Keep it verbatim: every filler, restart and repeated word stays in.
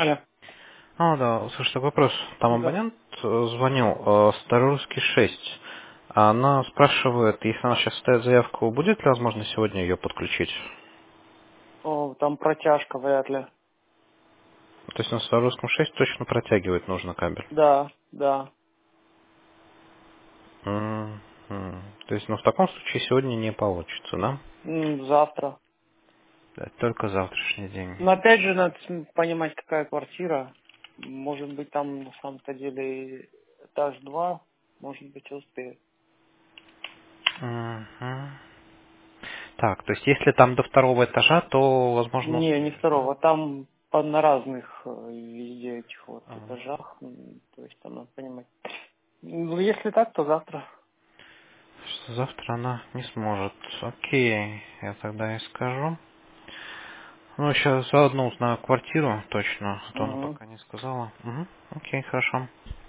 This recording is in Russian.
Алло. А, да, слушай, такой вопрос. Там Да. абонент э, звонил, э, Старорусский шесть. А она спрашивает, если она сейчас ставит заявку, будет ли возможно сегодня ее подключить? О, там протяжка вряд ли. То есть на Старорусском шесть точно протягивать нужно кабель. Да, да. М, м. То есть, ну, в таком случае сегодня не получится, да? М, Завтра. Да, только завтрашний день. Но опять же, надо с- понимать, какая квартира. Может быть, там на самом-то деле этаж два, может быть, и успеет. Мгм. Так, то есть, если там до второго этажа, то, возможно, Не, не успеешь, да? второго. Там по- на разных э, везде этих вот А. этажах. М, То есть там надо понимать. Ну, если так, то завтра. Что завтра она не сможет. Окей, я тогда и скажу. Ну, сейчас заодно узнаю квартиру точно, а то она Угу. пока не сказала. Угу. Окей, хорошо.